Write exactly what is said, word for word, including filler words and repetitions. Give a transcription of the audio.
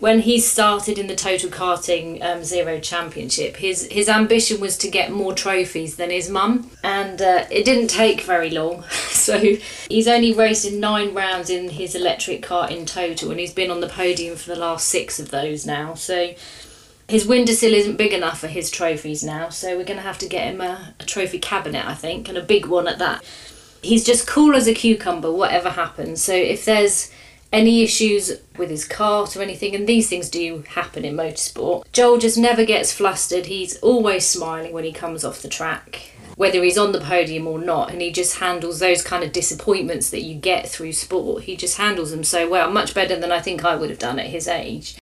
when he started in the Total Karting um, Zero Championship, his his ambition was to get more trophies than his mum, and uh, it didn't take very long. So he's only raced in nine rounds in his electric kart in total, and he's been on the podium for the last six of those now. So his windowsill isn't big enough for his trophies now, so we're going to have to get him a, a trophy cabinet, I think, and a big one at that. He's just cool as a cucumber, whatever happens. So if there's any issues with his kart or anything, and these things do happen in motorsport, Joel just never gets flustered. He's always smiling when he comes off the track, whether he's on the podium or not, and he just handles those kind of disappointments that you get through sport. He just handles them so well, much better than I think I would have done at his age.